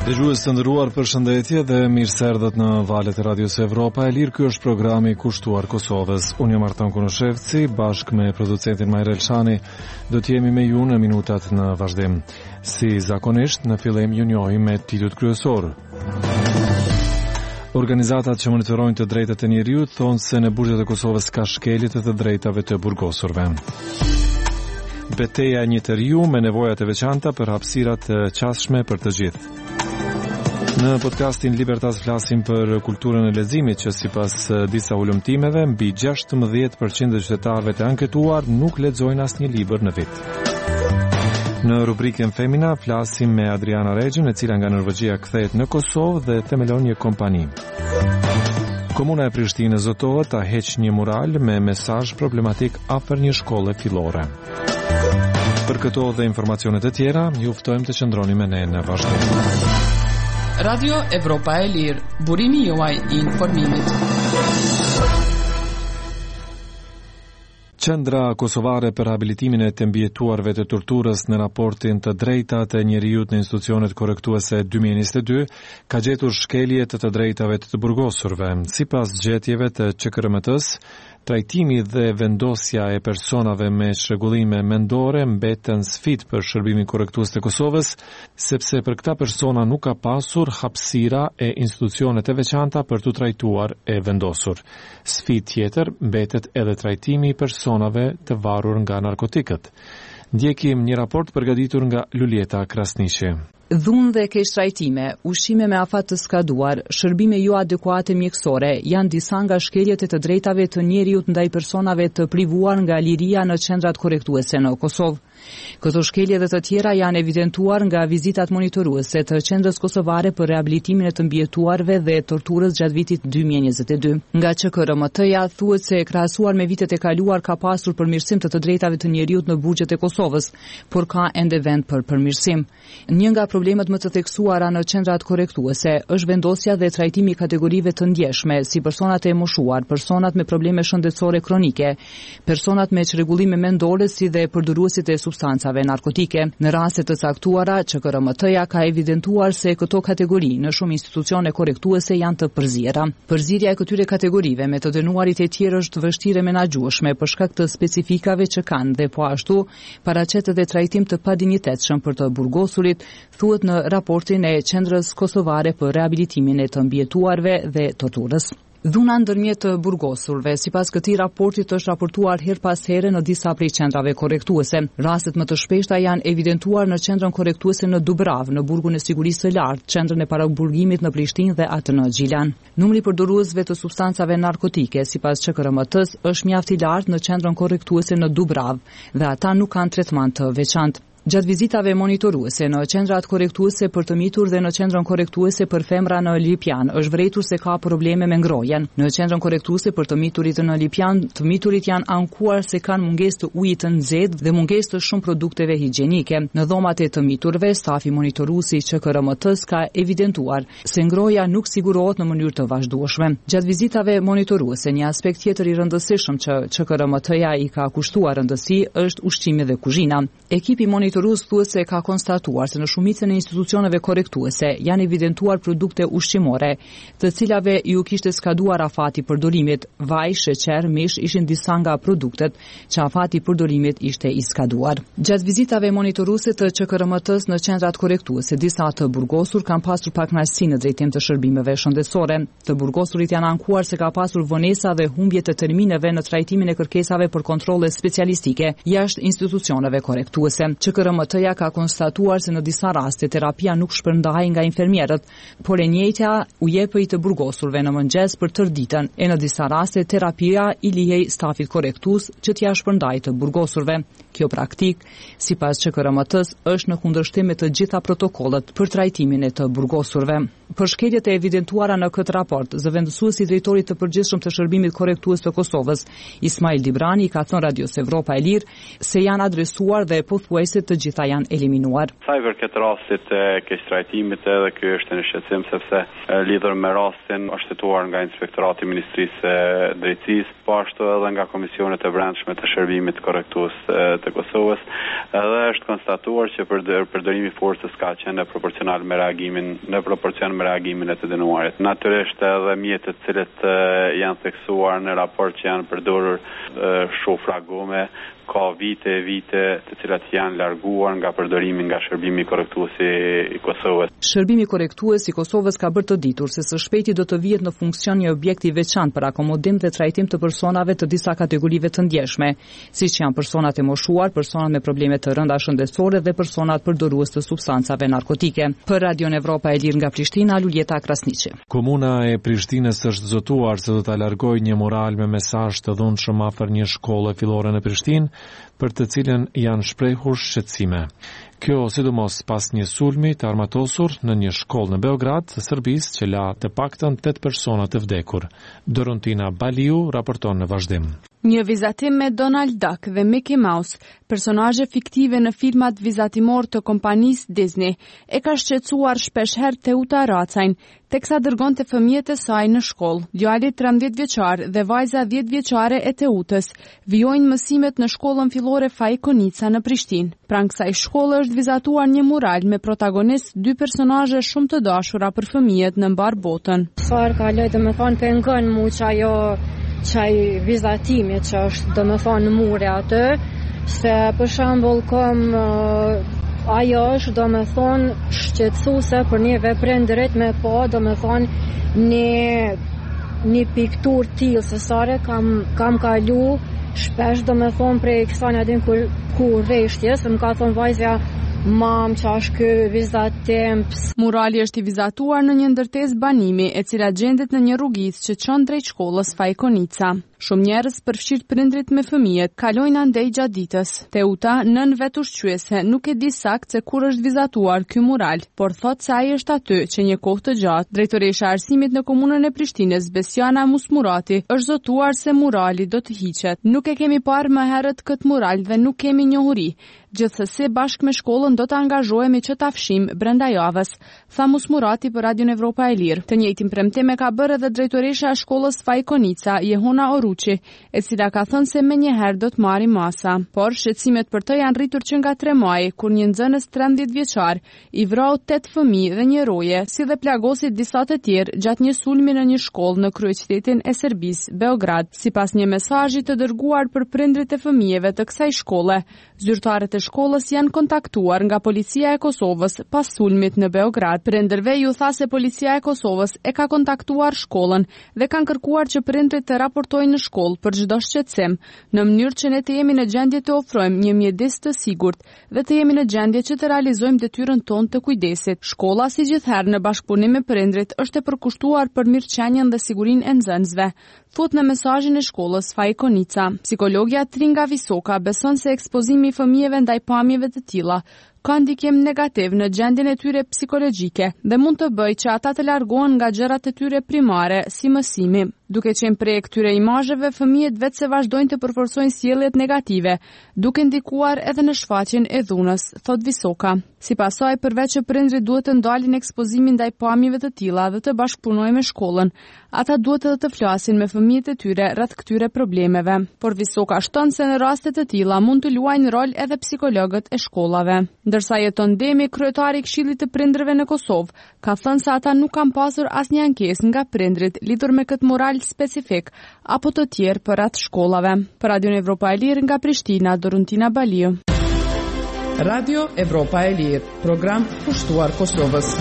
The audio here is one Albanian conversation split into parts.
Dëgjues të nderuar, përshëndetje dhe mirëserdhët në valët e Radios Evropa e Lirë. Ky është programi kushtuar Kosovës. Unë jam Artan Kunoshevci, bashkë me producentin Majrel Shani, do të jemi me ju në minutat në vazhdim. Si zakonisht, në fillim ju njohim me titujt kryesor. Organizatat që monitorojnë të drejtat e njeriut thonë se në burgjet e Kosovës ka shkelje të drejtave të burgosurve. Betejë e një të riu me nevojat e veçanta për hapësirat të qasshme për të gjithë. Në podcastin Libertas flasim për kulturën e leximit që sipas disa ulëmtimeve mbi 16% e qytetarëve të anketuar nuk lexojnë asnjë libër në vit. Në rubrikën Femina flasim me Adriana Regjën, e cila nga Norvegjia kthehet në Kosovë dhe themelon një kompani. Komuna e Prishtinës zotohet ta heqë një mural me mesazh problematik afër një shkolle fillore. Për këto dhe informacionet e tjera, ju ftojmë të qëndroni me ne në vazhdim. Radio Evropa e Lirë, burimi juaj I informimit. Qendra kosovare për rehabilitimin e të mbijetuarve të torturës në raportin të drejtat e njeriut në institucionet korrektuese 2022 ka gjetur shkelje të drejtave të burgosurve. Sipas gjetjeve të QKRMT-s, trajtimi dhe vendosja e personave me çrregullime mendore mbeten sfidë për shërbimin korrektues të Kosovës, sepse për këta persona nuk ka pasur hapësira e institucionet e veçanta për t'u trajtuar e vendosur. Sfidë tjetër mbetet edhe trajtimi I personave të varur nga narkotikët. Ndjekim një raport përgatitur nga Lulieta Krasniqi. Dhunë dhe keq trajtime, ushqime me afat të skaduar, shërbime jo adekuate mjekësore janë disa nga shkeljet e të drejtave të njeriut ndaj personave të privuar nga liria në qendrat korrektuese në Kosovë. Këto shkelje dhe të tjera janë evidentuar nga vizitat monitoruese të Qendrës Kosovare për rehabilitimin e të mbijetuarve dhe torturës gjatë vitit 2022. Nga QKRMT-ja thuhet se krahasuar me vitet e kaluar ka pasur përmirësim të drejtave të njeriut në burgjet e Kosovës, por ka ende vend për përmirësim. Një nga problemet më të theksuara në qendrat korrektuese është vendosja dhe trajtimi I kategorive të ndjeshme, si personat e moshuar, personat me probleme shëndetësore kronike, personat me çrregullime mendore si dhe përdoruesit e substancave narkotike. Në raste të caktuara, QKRMT-ja ka evidentuar se këto kategori në shumë institucione korrektuese janë të përzierë. Përzierja e këtyre kategorive me të dënuarit e tjerë është vështirë menaxhueshme për shkak të specifikave që kanë dhe po ashtu paraqet edhe trajtim të padinjitetshëm për të burgosurit, thuhet në raportin e Qendrës Kosovare për rehabilitimin e të mbijetuarve dhe torturës. Dhuna ndërmjet të burgosurve, sipas këtij raportit është raportuar her pas here në disa prej qendrave korrektuese. Rastet më të shpeshta janë evidentuar në qendrën korrektuese në Dubrav, në burgun e sigurisë së lartë, qendrën e paraburgimit në Prishtinë dhe atë në Gjilan. Numri I përdoruesve të substancave narkotike, sipas QKRMT-s, është mjaft I lartë në qendrën korrektuese në Dubrav dhe ata nuk kanë tretman të veçantë. Gjatë vizitave monitoruese në qendrat korrektuese për të mitur dhe në qendrën korrektuese për femra në Lipjan, është vërejtur se ka probleme me ngrohjen. Në qendrën korrektuese për të miturit në Lipjan, të miturit janë ankuar se kanë mungesë të ujit të nxehtë dhe mungesë të shumë produkteve higjienike. Në dhomat e të miturve, stafi monitoruesi I QKRMT-s ka evidentuar se ngrohja nuk sigurohet në mënyrë të vazhdueshme. Gjatë vizitave monitoruese, një aspekt tjetër I rëndësishëm që QKRMT-ja I ka kushtuar rëndësi është ushqimi dhe kuzhina. Ekipi monitorues thuhet se ka konstatuar se në shumicën e institucioneve korrektuese janë evidentuar produkte ushqimore, të cilave ju kishte skaduar afati I përdorimit. Vaj, sheqer, mish ishin disa nga produktet që afati I përdorimit ishte I skaduar. Gjatë vizitave monitoruese të QKRMT-s në qendrat korrektuese, disa të burgosur kanë pasur pakënaqësi në drejtim të shërbimeve shëndetësore. Të burgosurit janë ankuar se ka pasur vonesa dhe humbje të termineve në trajtimin e kërkesave për kontrolle specialistike jashtë institucioneve korrektuese. QKRMT-ja ka konstatuar se në disa raste terapia nuk shpërndahej nga infermierët, por e njëjtja u jepej të burgosurve në mëngjes për tërë ditën, e në disa raste terapia I lihej stafit korrektues që t'ia shpërndajë të burgosurve. Kjo praktik, sipas QKRMT-s, është në kundërshtim me të gjitha protokollet për trajtimin e të burgosurve. Për shkeljet e evidentuara në këtë raport, zëvendësuesi i drejtorit të përgjithshëm të shërbimit korrektues të Kosovës, Ismail Dibrani, ka thënë Radios Evropa e Lirë se janë adresuar dhe pothuajse të gjitha janë eliminuar. Sa i përket rastit të keq trajtimit, edhe ky është në shqetësim sepse lidhur me rastin është shtuar nga Inspektorati i Ministrisë së Drejtësisë, po ashtu edhe nga Komisionet e Brendshme të Shërbimit Korrektues të Kosovës, edhe është konstatuar që përdorimi i forcës ka qenë proporcional me reagimin e të dënuarit. Natyrisht edhe mjetet të cilët janë theksuar në raport që janë përdorur shofra gome, ka vite të cilat janë larguar nga përdorimi nga shërbimi korrektues i Kosovës. Shërbimi korrektues i Kosovës ka bërë të ditur se së shpejti do të vihet në funksion një objekt i veçantë për akomodim dhe trajtim të personave të disa kategorive të ndjeshme, siç janë personat e moshuar, personat me probleme të rënda shëndetësore dhe personat përdorues të substancave narkotike. Për Radion Evropa e Lirë nga Prishtina, Luljeta Krasniqi. Komuna e Prishtinës është zotuar se do ta largojë një mural me mesazh të dhunshëm afër një shkolle fillore në Prishtinë, për të cilën janë shprehur shqetësime. Kjo sidomos pas një sulmi të armatosur në një shkollë në Beograd të Serbisë që la të paktën 8 persona të vdekur. Dorontina Baliu raporton në vazhdim. Një vizatim me Donald Duck dhe Mickey Mouse, personazhe fiktive në filmat vizatimor të kompanisë Disney, e ka shqetësuar shpeshherë Teuta Racajn, teksa dërgonte fëmijët e saj në shkollë. Djali 13 vjeçar dhe vajza 10 vjeçare e Teutës vijojnë mësimet në shkollën fillore Fai Konica në Prishtinë. Pranë kësaj shkolle është vizatuar një mural me protagonist 2 personazhe shumë të dashura për fëmijët në mbar botën. Çfarë ka lë domethënë pengon mu çaj vizatimi që është domethënë në mure atë, se për shembull ajo është domethënë shqetësuese për një veprindërit me po domethënë një pikturë tillë se sare kam kalu shpesh domethënë prej kësaj atin ku rreshtjes, më ka thonë vajzja mam që është ky vizatim. Murali është i vizatuar në një ndërtesë banimi e cila gjendet në një rrugicë që çon drejt shkollës Fai Konica. Shumë njerëz, përfshirë prindrit me fëmijët, kalojnë andej gjatë ditës. Teuta, nën vet ushqyese, nuk e di saktë se kur është vizatuar ky mural, por thotë se ai është aty që një kohë të gjatë. Drejtoresha e arsimit në komunën e Prishtinës, Besiana Musmurati, është zotuar se murali do të hiqet. Nuk e kemi parë më herët këtë mural dhe nuk kemi njohuri. Gjithsesi, bashkë me shkollën do të angazhohemi që ta fshim brenda javës, tha Musmurati për Radion Evropa e Lirë. Të njëjtin premtim e ka bërë edhe drejtoresha e shkollës Fai Konica, Jehona Oruçi, e cila ka thënë se menjëherë do të marrë masa. Por shqetësimet për të janë rritur që nga 3 maj, kur një nxënës 13 vjeçar i vrau 8 fëmijë dhe një roje, si dhe plagosi disa të tjerë gjatë një sulmi në një shkollë në kryeqytetin e Serbisë, Beograd. Sipas një mesazhi të dërguar për prindrit e fëmijëve të kësaj shkolle, zyrtarët e shkollës janë kontaktuar nga policia e Kosovës pas sulmit në Beograd. Prindërve ju tha se policia e Kosovës e ka kontaktuar shkollën dhe kanë kërkuar që prindrit të raportojnë në shkollë për çdo shqetësim, në mënyrë që ne të jemi në gjendje të ofrojmë një mjedis të sigurt dhe të jemi në gjendje që të realizojmë detyrën tonë të kujdesit. Shkolla, si gjithherë në bashkëpunim me prindrit, është e përkushtuar për mirëqenien dhe sigurinë e nxënësve, thot në mesazhin e shkollës Fai Konica. Psikologja Tringa Visoka beson se ekspozimi i fëmijëve ndaj pamjeve të tilla ka ndikim negativ në gjendjen e tyre psikologjike dhe mund të bëjë që ata të largohen nga gjërat e tyre primare, si mësimi. Duke qenë prej këtyre imazheve, fëmijët vetë se vazhdojnë të përforcojnë sjelljet negative, duke ndikuar edhe në shfaqjen e dhunës, thot Visoka. Sipas saj, përveç që prindrit duhet të ndalin ekspozimin ndaj pamjeve të tilla dhe të bashkëpunojnë me shkollën, ata duhet edhe të flasin me fëmijët e tyre rreth këtyre problemeve. Por Visoka shton se në raste të tilla mund të luajnë rol edhe psikologët e shkollave. Ndërsa jeton Demi, kryetari i Këshillit të Prindërve në Kosovë, ka thënë se ata nuk kanë pasur asnjë ankesë nga prindrit lidhur me këtë moral specifik apo të tjerë për atë shkollave. Për Radion Evropa e Lirë nga Prishtina, Dorontina Baliu. Radio Evropa e Lirë, program kushtuar Kosovës.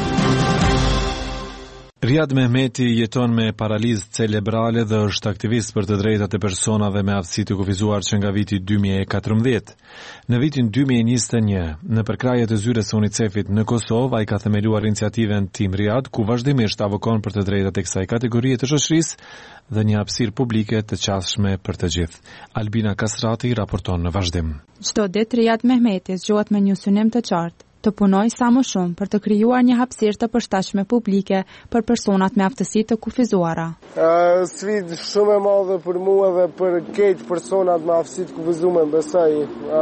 Riad Mehmeti jeton me paralizë cerebrale dhe është aktivist për të drejtat e personave me aftësi të kufizuar që nga viti 2014. Në vitin 2021, në përkrajet e zyres së UNICEF-it në Kosovë, ai ka themeluar iniciativen Team Riad, ku vazhdimisht avokon për të drejtat e kësaj kategorie të shoqërisë dhe një hapësirë publike të qasshme për të gjithë. Albina Kasrati raporton në vazhdim. Çdo ditë Riad Mehmeti zgjohet me një synim të qartë. të punojë sa më shumë për të krijuar një hapësirë të përshtatshme publike për personat me aftësi të kufizuara. Sfidë shumë e madhe për mua dhe për këtë personat me aftësi të kufizuar, besoj,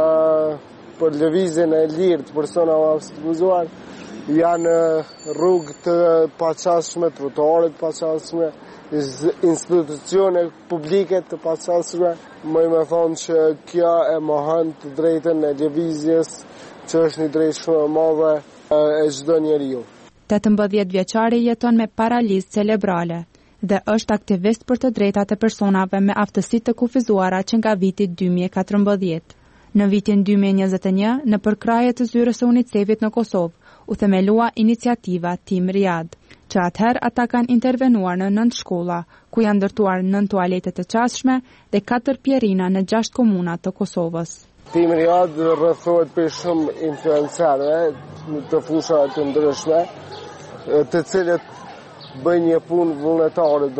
për lëvizjen e lirë të personave me aftësi të kufizuar, janë rrugë të paqashme, trotuare të paqashme, institucione publike të paqashme. Me thonë që kjo e mohon të drejtën e lëvizjes, që është një drejtë shumë e madhe e çdo njeriu. 18 vjeçari jeton me paralizë cerebrale dhe është aktivist për të drejtat e personave me aftësi të kufizuara që nga viti 2014. Në vitin 2021, në përkraje të zyrës së UNICEF-it në Kosovë, u themelua iniciativa Team Riad, që atëherë ata kanë intervenuar në 9 shkolla, ku janë ndërtuar 9 tualete të qasshme dhe 4 pjerina në 6 komuna të Kosovës. Team Riad rrethohet për shumë influencerëve të fushave të ndryshme, të cilët bëjnë një punë vullnetare,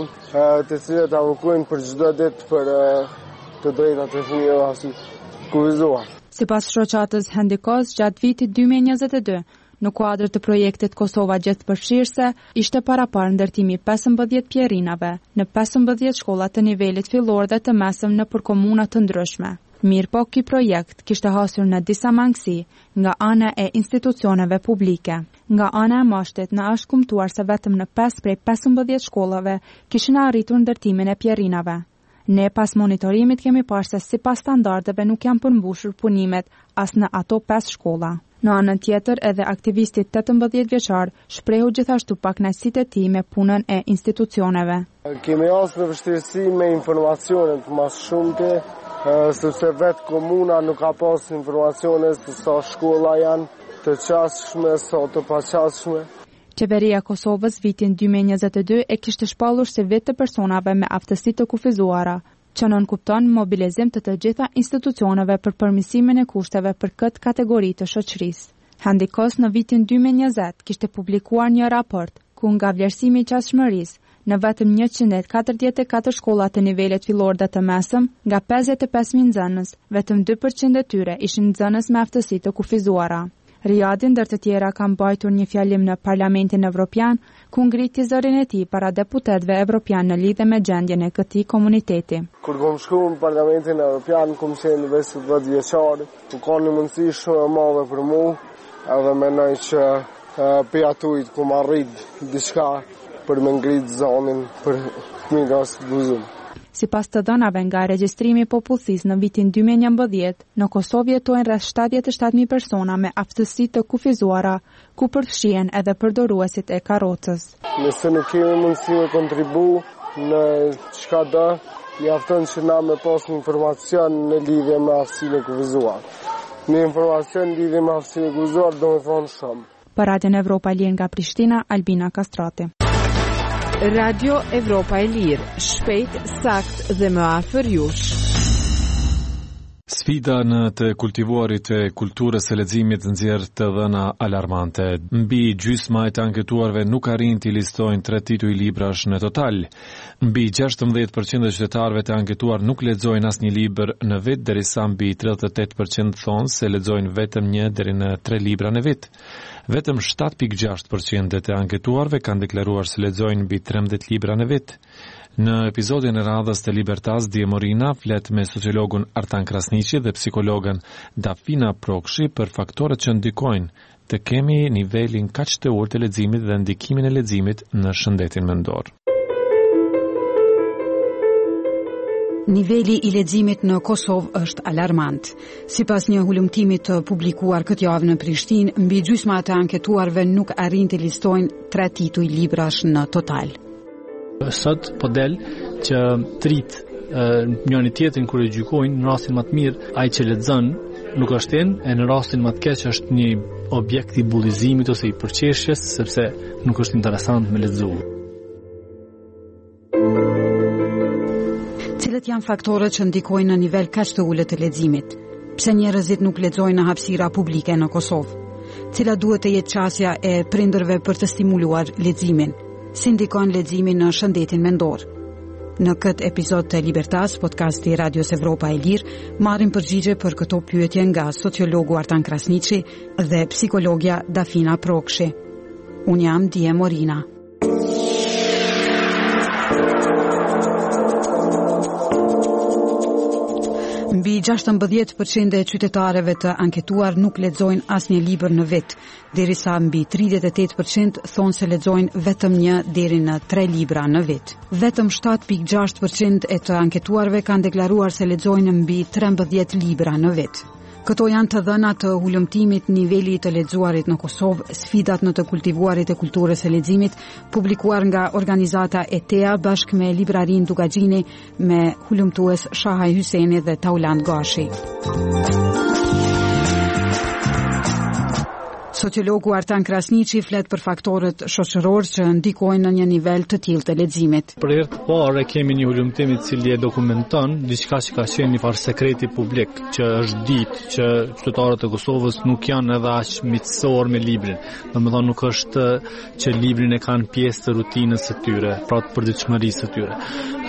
të cilët avokojnë për çdo ditë për të drejtat e fëmijëve të kufizuar. Sipas shoqatës Handikos, gjatë vitit 2022, në kuadër të projektit Kosova Gjithëpërfshirëse, ishte paraparë ndërtimi 15 pjerinave në 15 shkolla të nivelit fillor dhe të mesëm në përkomuna të ndryshme. Mirëpo, ky projekt kishte hasur në disa mangësi nga ana e institucioneve publike. Nga ana e mashtit na është kumtuar se vetëm në 5 prej 15 shkollave kishin arritur ndërtimin e pjerinave. Ne pas monitorimit kemi parë se sipas standardeve nuk janë përmbushur punimet as në ato 5 shkolla. Në anën tjetër, edhe aktivisti 18 vjeçar shprehu gjithashtu pakënaqësitë e tij me punën e institucioneve. Kemi asë në vështirësi me informacionet mas shumëte, sepse vetë komuna nuk ka pas informacione se sa shkolla janë të qasshme, sa të paqasshme. Qeveria e Kosovës vitin 2022 e kishte shpallur si vit të personave me aftësi të kufizuara, që nënkupton mobilizim të gjitha institucioneve për përmirësimin e kushteve për këtë kategori të shoqërisë. Handikos në vitin 2020 kishte publikuar një raport ku nga vlerësimi i qasshmërisë në vetëm 144 shkolla të nivelit fillor dhe të mesëm, nga 55.000 nxënës, vetëm 2% e tyre ishin nxënës me aftësi të kufizuara. Riadi ndër të tjera ka mbajtur një fjalim në Parlamentin Evropian, ku ngriti zërin e tij para deputetëve evropian në lidhje me gjendjen e këtij komuniteti. Kur kom shkuar në Parlamentin Evropian, kom qenë 20 vjeçar, ku ka një mundësi shumë e madhe për mua, edhe mendoj që pe atujt kom arrit diçka për me ngrit zonin për fëmijët e kufizuar. Sipas të dhënave nga regjistrimi i popullsisë në vitin 2011, në Kosovë jetojnë rreth 77.000 persona me aftësi të kufizuara, ku përfshihen edhe përdoruesit e karrocës. Nëse nuk kemi mundësi me kontribu në çka do, mjafton që na me pas informacion në lidhje me aftësinë e kufizuar. Në informacion në lidhje me aftësinë e kufizuar do të thonë shumë. Për Radion Evropa e Lirë nga Prishtina, Albina Kastrati. Radio Evropa e Lirë, shpejt, sakt dhe më afër jush. Sfida në të kultivuarit e kulturës së leximit nxjerr të dhëna alarmante. Mbi gjysma e të anketuarve nuk arrin të listojnë 3 tituj librash në total. Mbi 16% e qytetarëve të anketuar nuk lexojnë asnjë libër në vit, derisa mbi 38% thonë se lexojnë vetëm 1 deri në 3 libra në vit. Vetëm 7.6% e të anketuarve kanë deklaruar se lexojnë mbi 13 libra në vit. Në episodin e radhës të Libertas, Dje Morina flet me sociologun Artan Krasniqi dhe psikologën Dafina Prokshi për faktorët që ndikojnë të kemi nivelin kaq të ulët të leximit dhe ndikimin e leximit në shëndetin mendor. Niveli i leximit në Kosovë është alarmant. Sipas një hulumtimi të publikuar këtë javë në Prishtinë, mbi gjysma të anketuarve nuk arrin të listojnë 3 tituj librash në total. Sot po del që trit njëri tjetrin kur e gjykojnë, në rastin më të mirë ai që lexon nuk është e në rastin më të keq është një objekt i bullizimit ose i përqeshjes, sepse nuk është interesant me lexuar. Cilat janë faktorët që ndikojnë në nivel kaq të ulët të leximit? Pse njerëzit nuk lexojnë në hapësira publike në Kosovë? Cila duhet të jetë qasja e prindërve për të stimuluar leximin? Si ndikon leximi në shëndetin mendor? Në këtë epizod të Libertas, podcasti Radios Evropa e Lirë, marrim përgjigje për këto pyetje nga sociologu Artan Krasniqi dhe psikologja Dafina Prokshi. Unë jam Dije Morina. Mbi 16% e qytetarëve të anketuar nuk lexojnë asnjë libër në vit, derisa mbi 38% thonë se lexojnë vetëm 1 deri në 3 libra në vit. Vetëm 7.6% e të anketuarve kanë deklaruar se lexojnë mbi 13 libra në vit. Këto janë të dhëna të hulumtimit niveli të lexuarit në Kosovë, sfidat në të kultivuarit e kulturës së leximit, publikuar nga organizata ETEA bashkë me librarin Dugaxhini me hulumtues Shahaj Hyseni dhe Tauland Gashi. Sociologu Artan Krasniqi flet për faktorët shoqëror që ndikojnë në një nivel të tillë të leximit. Për herë të parë kemi një hulumtim i cili e dokumenton diçka që ka qenë një farë sekreti publik, që është ditë që qytetarët e Kosovës nuk janë edhe aq miqësor me librin. Domethënë nuk është që librin e kanë pjesë të rutinës së tyre, pra të përditshmërisë së tyre.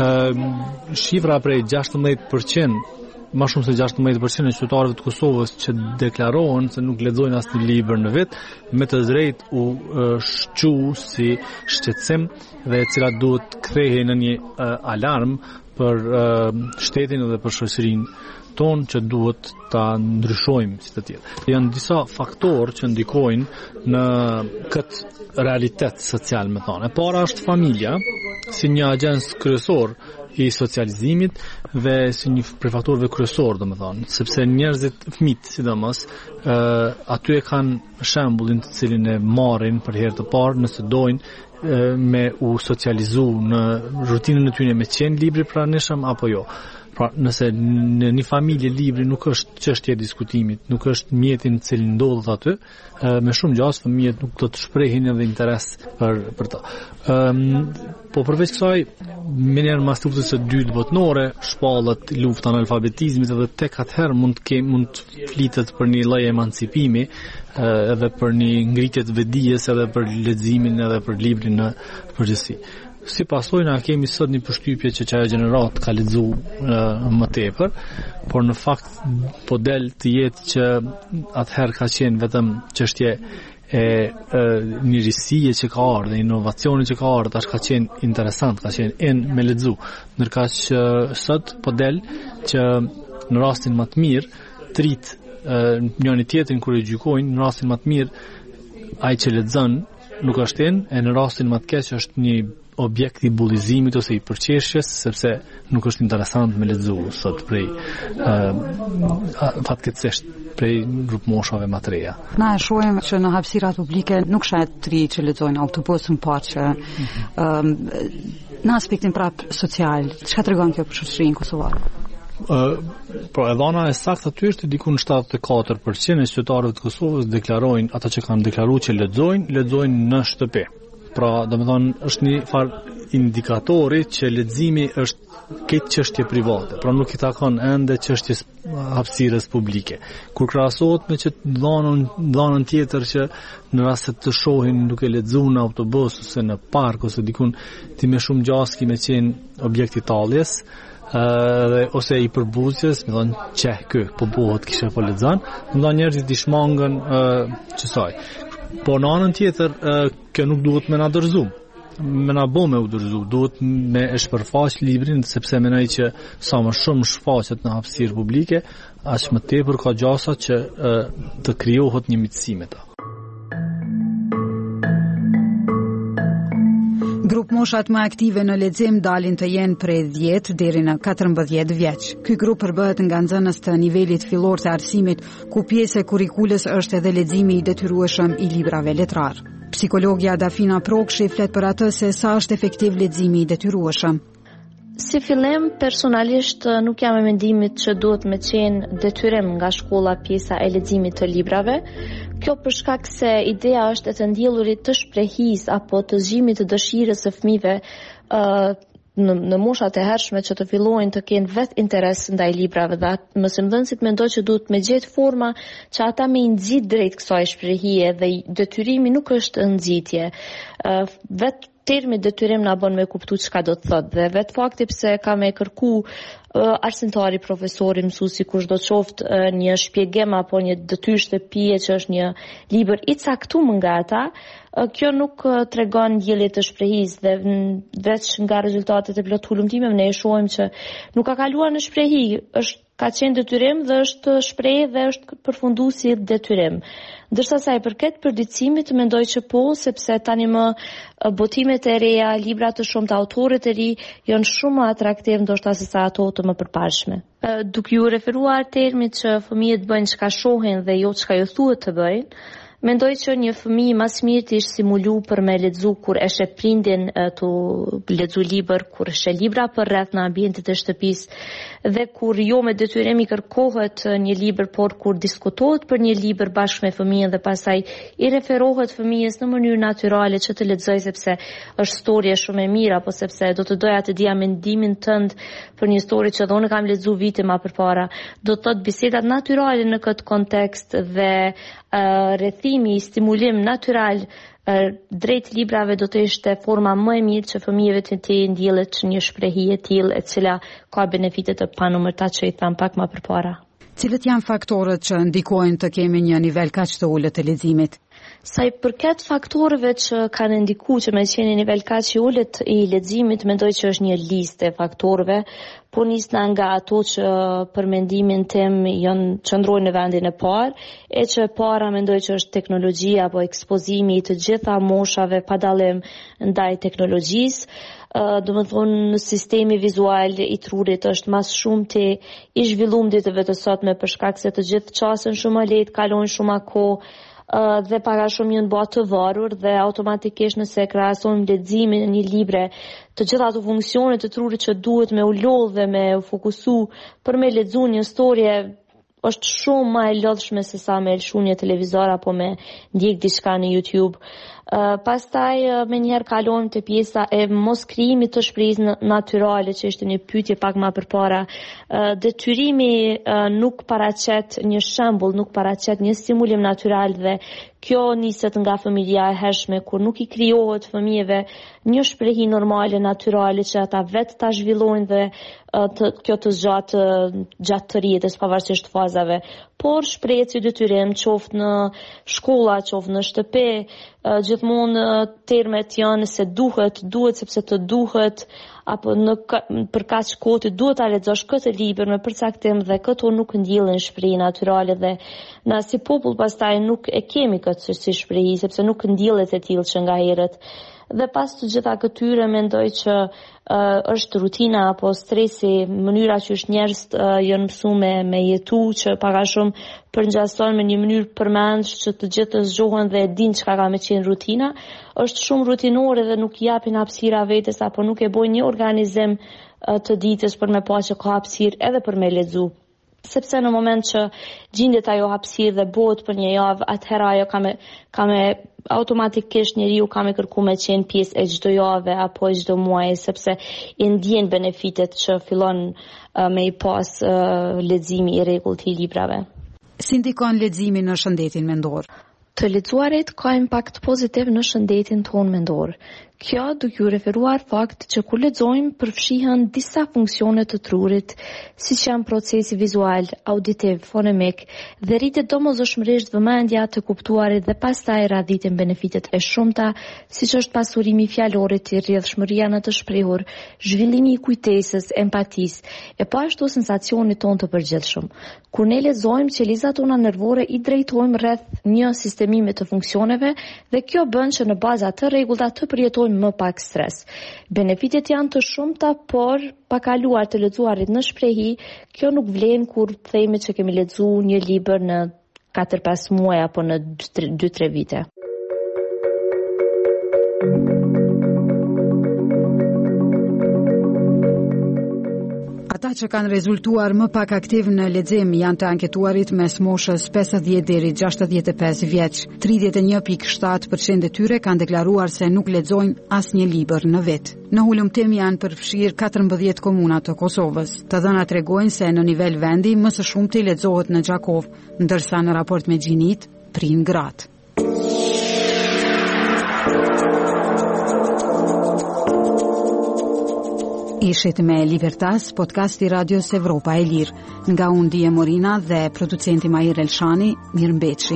Shifra prej 16%, më shumë se 16% e qytetarëve të Kosovës që deklarohen se nuk lexojnë asnjë libër në vit, me të drejtë u shqu si shqetësim dhe e cila duhet kthehej në një alarm për shtetin dhe për shoqërinë tonë që duhet ta ndryshojmë si të tillë. Janë disa faktorë që ndikojnë në këtë realitet social, më thonë. E para është familja, si një agjens kryesor i socializimit dhe si një prej faktorëve kryesor, domethënë, sepse njerëzit, fëmijët sidomos, aty e kanë shembullin të cilin e marrin për herë të parë nëse dojnë me u socializu në rutinën e tyre me qenë libri pranishëm apo jo. Pra, nëse në një familje libri nuk është çështje diskutimit, nuk është mjeti në cilin ndodhet aty, me shumë gjasë fëmijët nuk do të shprehin edhe interes për ta. Po përveç kësaj, me njerë mas luftës së dytë botërore, shpallet lufta në alfabetizmit edhe tek atëherë mund të flitet për një lloj emancipimi, edhe për një ngritje të vedijes, edhe për leximin edhe për librin në përgjithësi. Si pasojë na kemi sot një përshtypje që çaja gjenerat ka lexu më tepër, por në fakt po del të jetë që atëherë ka qenë vetëm çështje e njërisie që ka ardhur, inovacioni që ka ardhur, tash ka qenë interesant, ka qenë me lexu. Ndërkaq që sot po del që në rastin më të mirë trit njëri tjetrin kur e gjykojnë, në rastin më të mirë ai që lexon nuk është në rastin më të keq është një objekt i bullizimit ose i përqeshjes, sepse nuk është interesant me lexu sot prej fatkeqësisht prej grup moshave më të reja. Na e shohim që në hapësirat publike nuk shahet të ri që lexojnë autobusin pa që në aspektin prap social, çka tregon kjo për shoqërinë kosovare? Pra e dhana e saktë aty është diku në 74% e qytetarëve të Kosovës deklarojnë, ata që kanë deklaruar që lexojnë në shtëpi. Pra, domethënë është një farë indikatori që leximi është këtë çështje private, pra nuk I takon ende çështjes hapësirës publike. Kur krahasohet me dhënën tjetër që në rast se të shohin duke lexuar në autobus ose në park ose dikun ti më shumë gjaski me qenë objekt I talljes, ose I përbuzjes, më thonë qeh kë, po bëhet kisha po lexon, më thonë njerëzit I shmangën qësaj. Po në anën tjetër, kjo nuk duhet me na dorëzu. Me na bë me u dorëzu, duhet me e shpërfaq librin, sepse mendoj që sa më shumë shfaqet në hapësirë publike, aq më tepër ka gjasa që të krijohet një miqësi me ta. Grup moshat më aktive në lexim dalin të jenë prej 10 deri në 14 vjeç. Ky grup përbëhet nga nxënës të nivelit fillor të arsimit, ku pjesë e kurrikulës është edhe leximi I detyrueshëm I librave letrar. Psikologja Dafina Prokshi flet për atë se sa është efektiv leximi I detyrueshëm. Si fillim, personalisht nuk jam e mendimit që duhet me qenë detyrim nga shkolla pjesa e leximit të librave. Kjo për shkak se ideja është e të ndjellurit të shprehis apo të zgjimit të dëshirës së fëmijëve në moshat e hershme që të fillojnë të kenë vet interes ndaj librave dhe mësimdhënësit mendojnë që duhet me gjetë forma që ata me nxit drejt kësaj shprehje dhe detyrimi nuk është nxitje. Vet termi detyrim na bën me kuptu çka do të thotë dhe vetë fakti pse ka me kërku arsimtari, profesori, mësuesi kush do të qoftë një shpjegim apo një detyrë shtëpie që është një libër i caktuar nga ata, kjo nuk tregon ndjellje të shprehisë dhe veç nga rezultatet e plot hulumtimeve ne e shohim që nuk ka kaluar në shprehi, ka qenë detyrim dhe është shprehje dhe është përfunduar si detyrim. Ndërsa sa i përket përditësimit, mendoj që po, sepse tani më botimet e reja, libra të shumta, autorët e ri janë shumë më atraktiv ndoshta se sa ato të më përparshme. Duke ju referuar termit që fëmijët bëjnë çka shohin dhe jo çka ju thuhet të bëjnë, mendoj që një fëmijë mas mirë të ishte simulu për me lexu kur e sheh prindin të lexu libër, kur e sheh libra për rreth në ambientet e shtëpisë dhe kur jo me detyrim i kërkohet një libër, por kur diskutohet për një libër bashkë me fëmijën dhe pastaj i referohet fëmijës në mënyrë natyrale që të lexojë sepse është storje shumë e mirë apo sepse do të doja të dija mendimin tënd për një histori që unë kam lexuar vite më përpara. Do të thotë bisedat natyrale në këtë kontekst dhe rrethimi, stimulim natyral drejt librave do të ishte forma më e mirë që fëmijëve të ndjellet një shprehi e tillë e cila ka benefite të panumërta që i tham pak më përpara. Cilët janë faktorët që ndikojnë të kemi një nivel kaq të ulët të leximit? Sa i përket faktorëve që kanë ndikuar që me qenë nivel kaq i ulët i leximit, mendoj që është një listë e faktorëve, po nisna nga ato që për mendimin tim qëndrojnë në vendin e parë, e që e para mendoj që është teknologjia apo ekspozimi i të gjitha moshave pa dallim ndaj teknologjisë. Do të thonë sistemi vizual i trurit është mas shumti i zhvilluar ditëve të sotme për shkak se të gjithë qasen shumë lehtë, kalojnë shumë kohë dhe para shumë janë bërë të varur dhe automatikisht nëse krahasojmë leximin e një libre, të gjitha ato funksione të trurit që duhet me u lodh dhe me u fokusu për me lexuar një historie është shumë më e lodhshme se sa me lëshu një televizor apo me ndjek diçka në YouTube. Pastaj me njëherë kalojmë te pjesa e mos krijimit të shprehisë natyrale, që ishte një pyetje pak më përpara. Detyrimi nuk paraqet një shembull, nuk paraqet një stimulim natyral dhe kjo niset nga familja e hershme kur nuk i krijohet fëmijëve një shprehi normale, natyrale që ata vetë ta zhvillojnë dhe kjo të zgjatë gjatë të rjetës pavarësisht fazave. Por shprehet si detyrim, qoftë në shkolla, qoftë në shtëpi, gjithmonë termet janë se duhet sepse të duhet, apo për kaq kohë duhet ta lexosh këtë libër me përcaktim dhe këto nuk ndjellen shprehi natyrale dhe na si popull pastaj nuk e kemi këtë si shprehi sepse nuk ndjellet e tillë që nga herët. Dhe pas të gjitha këtyre mendoj që është rutina apo stresi, mënyra që është njerëz janë mësuar me jetu që pak a shumë përngjasojnë me një mënyrë përmendsh që të gjithë të zgjohen dhe e dinë çka ka me qenë rutina, është shumë rutinore dhe nuk japin hapësira vetes apo nuk e bojnë një organizim të ditës për me pa që ka hapësirë edhe për me lexu. Sepse në moment që gjendet ajo hapësirë dhe bëhet për një javë, atëherë ajo ka me automatikisht njeriu ka me kërku me qenë pjesë e çdo jave apo e çdo muaji, sepse i ndjen benefitet që fillon me i pas leximi i rregullt i librave. Si ndikon leximi në shëndetin mendor? Të lexuarit ka impakt pozitiv në shëndetin tonë mendor. Kjo duke ju referuar fakt që kur lexojmë përfshihen disa funksione të trurit, siç janë procesi vizual, auditiv, fonemik dhe rritet domosdoshmërisht vëmendja të kuptuarit dhe pastaj radhiten benefitet e shumta, siç është pasurimi i fjalorit, rrjedhshmëria në të shprehur, zhvillimi i kujtesës, empatisë e po ashtu sensacionit tonë të përgjithshëm. Kur ne lexojmë, qelizat tona nervore i drejtojmë rreth një sistemimi të funksioneve dhe kjo bën që në baza të rregullta të përjetojmë më pak stres. Benefitet janë të shumta, por pa kaluar të lexuarit në shprehi, kjo nuk vlen kur themi që kemi lexuar një libër në 4-5 muaj apo në 2-3 vite. Ata që kanë rezultuar më pak aktiv në lexim janë të anketuarit mes moshës 50 deri 65 vjeç. 31.7% e tyre kanë deklaruar se nuk lexojnë asnjë libër në vit. Në hulumtim janë përfshirë 14 komuna të Kosovës. Të dhënat tregojnë se në nivel vendi më së shumti lexohet në Gjakov, ndërsa në raport me gjinit prin gratë. Ishit me Libertas, podcasti Radios Evropa e Lirë. Nga unë Dije Morina dhe producenti Mahir Elshani, mirëmbëjtje.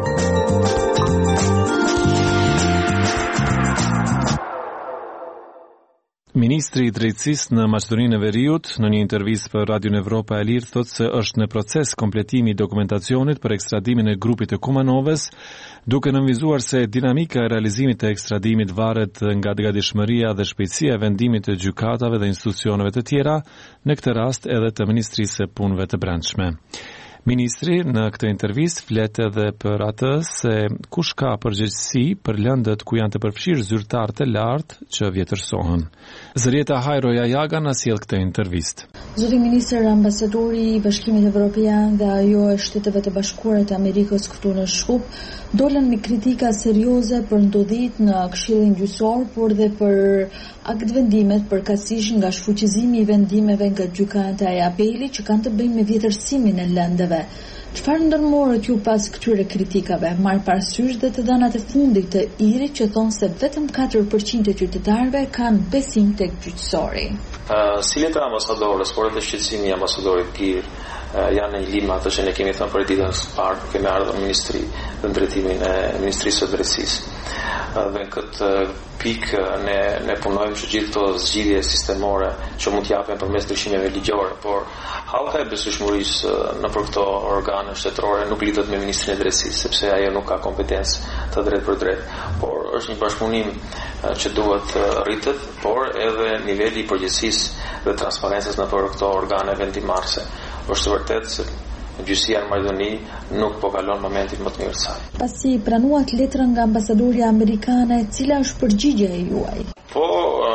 Ministri i Drejtësisë në Maqedoninë e Veriut në një intervistë për Radion Evropa e Lirë thotë se është në proces kompletimi i dokumentacionit për ekstradimin e grupit të Kumanovës, duke nënvizuar se dinamika e realizimit të ekstradimit varet nga gatishmëria dhe shpejtësia e vendimit të gjykatave dhe institucioneve të tjera, në këtë rast edhe të Ministrisë së Punëve të Brendshme. Ministri në këtë intervistë flet edhe për atë se kush ka përgjegjësi për lëndët ku janë të përfshirë zyrtarë të lartë që vjetërsohen. Zërieta Hajroja Jaga na sjell këtë intervistë. Zoti ministër, ambasadori i Bashkimit Evropian dhe ajo e Shteteve të Bashkuara të Amerikës këtu në Shkup dolën me kritika serioze për ndodhit në Këshillin Gjyqësor, por dhe për akt vendimet përkatësisht nga shfuqizimi i vendimeve nga gjykata e apelit që kanë të bëjnë me vjetërsimin e lëndëve. Çfarë ndërmorët ju pas këtyre kritikave, marr parasysh dhe të dhënat e fundit të IRI që thonë se vetëm 4% e qytetarëve kanë besim tek gjyqësori? Si letra ambasadorës, por edhe shqetësimi i ambasadorit Gir janë një limë atë që ne kemi thënë për ditën e parë, kemi ardhur në ministri dhe drejtimin e Ministrisë së Drejtësisë. Dhe në këtë pikë ne punojmë që gjithë këto zgjidhje sistemore që mund t'japen përmes ndryshimeve ligjore, por hallka e besueshmërisë nëpër këto organe shtetërore nuk lidhet me Ministrinë e Drejtësisë, sepse ajo nuk ka kompetencë të drejtë për drejtë, por është një bashkëpunim që duhet rritet, por edhe niveli i përgjegjësisë dhe transparencës nëpër këto organe vendimarrëse. Është vërtet se gjyqësia në Maqedoni nuk po kalon momentin më të mirë të saj. Pasi pranuat letrën nga ambasadoria amerikane, cila është përgjigjja e juaj? Po,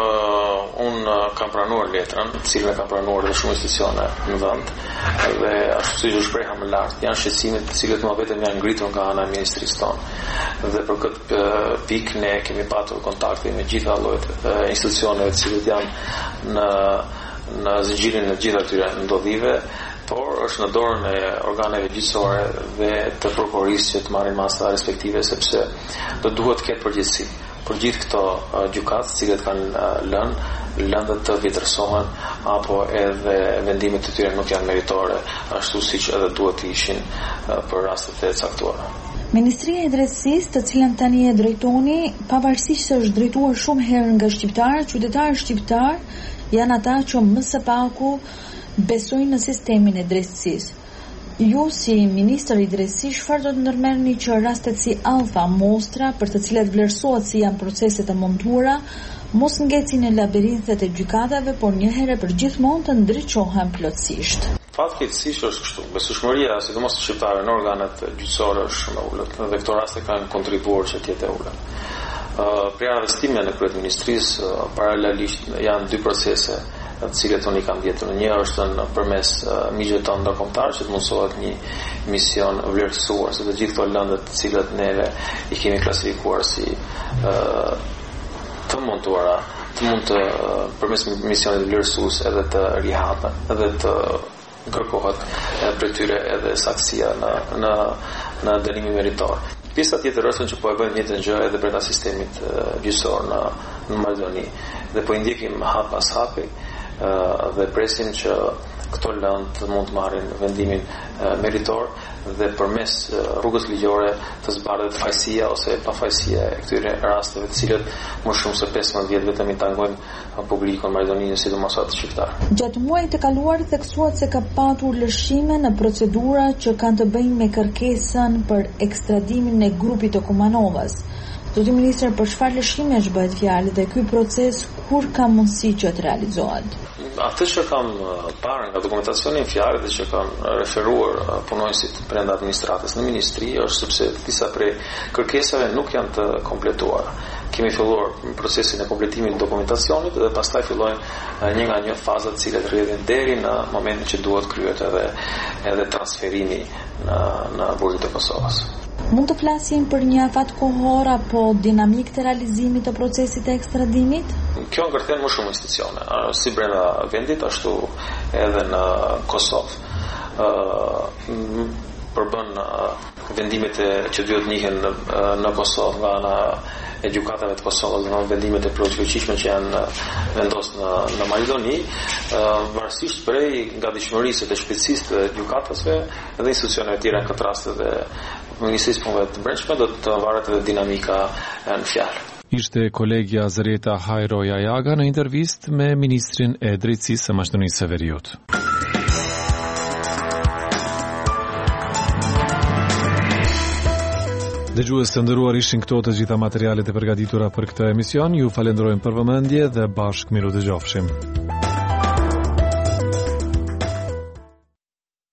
unë kam pranuar letrën, cilën e kam pranuar dhe shumë institucione në vend, dhe ashtu siç u shpreha më lart, janë shqetësimet të cilët më vetëm janë ngritur nga ana e ministrisë tonë. Dhe për këtë pikë ne kemi patur kontakte me gjitha llojet institucioneve të cilët janë në zgjirin e gjitha këtyre ndodhive, por është në dorën e organeve gjyqësore dhe të prokurorisë që të marrin masa respektive, sepse do duhet të ketë përgjegjësi për gjithë këto gjykatë, të cilët kanë lëndët të vjetërsohen apo edhe vendimet e tyre nuk janë meritore, ashtu siç edhe duhet të ishin për rastet e caktuara. Ministria e Drejtësisë, të cilën tani e drejtoni, pavarësisht se është drejtuar shumë herë nga shqiptarë, qytetarë shqiptarë janë ata që më së paku besojnë në sistemin e drejtësisë. Ju si ministër i drejtësisë, çfarë do të ndërmerrni që rastet si Alfa, Mostra, për të cilat vlerësohet si janë procese të montuara, mos ngecin në labirinthet e gjykatave, por një herë për gjithmonë të ndriçohen plotësisht? Fatkeqësisht është kështu. Besueshmëria, sidomos të shqiptarëve në organet gjyqësore është shumë e ulët dhe këto raste kanë kontribuar që të jetë e ulët. Për investime në kryeministrisë, paralelisht janë dy procese të cilët unë i kam vjetur. Një është përmes miqve tonë ndërkombëtar që të mundsohet një mision vlerësuar se të gjithë këto lëndë të cilat neve i kemi klasifikuar si të montuara, të mund të përmes misionit vlerësues edhe të rihapen, edhe të kërkohet për tyre edhe saktësia në dënimin meritor. Pjesa tjetër është që po e bëjmë njëjtën gjë edhe brenda sistemit gjyqësor në Maqedoni dhe po i ndjekim hap pas hapi dhe presim që këto lëndë mund të marrin vendimin meritor dhe përmes rrugës ligjore të zbardhet fajësia ose pafajësia e këtyre rasteve të cilët më shumë se 15 vjet vetëm i tangojnë publikun maqedonisë, sidomos atë shqiptar. Gjatë muajit të kaluar theksuat se ka patur lëshime në procedura që kanë të bëjnë me kërkesën për ekstradimin e grupit të Kumanovës. Zoti ministër, për çfarë lëshimesh bëhet fjalë dhe ky proces kur ka mundësi që të realizohet? Atë që kam parë nga dokumentacioni fjalë dhe që kanë referuar punonësit brenda administratës në ministri është sepse disa prej kërkesave nuk janë të kompletuara. Kemi filluar procesin e kompletimit të dokumentacionit dhe pastaj fillojnë një nga një fazat të cilat rrjedhin deri në momentin që duhet kryhet edhe transferimi në burgin e Kosovës. Mund të flasim për një afat kohor apo dinamik të realizimit të procesit të ekstradimit? Kjo ngërthen më shumë institucione, si brenda vendit, ashtu edhe në Kosovë. përbën vendimet që duhet njihen në Kosovë nga ana e gjykatave të Kosovës, në vendimet e plotëfuqishme që janë vendosur në Maqedoni, varësisht prej gatishmërisë të shpejtësisë të gjykatësve dhe institucioneve të tjera në këtë rast dhe Ministrisë Punëve të Brendshme do të varet edhe dinamika në fjalë. Ishte kolegja Zareta Hajro Jajaga në intervistë me Ministrin e Drejtësisë së Maqedonisë së Veriut. Dëgjues të nderuar, ishin këto të gjitha materialet e përgatitura për këtë emision. Ju falenderojmë për vëmendje dhe bashkë miru dëgjofshim.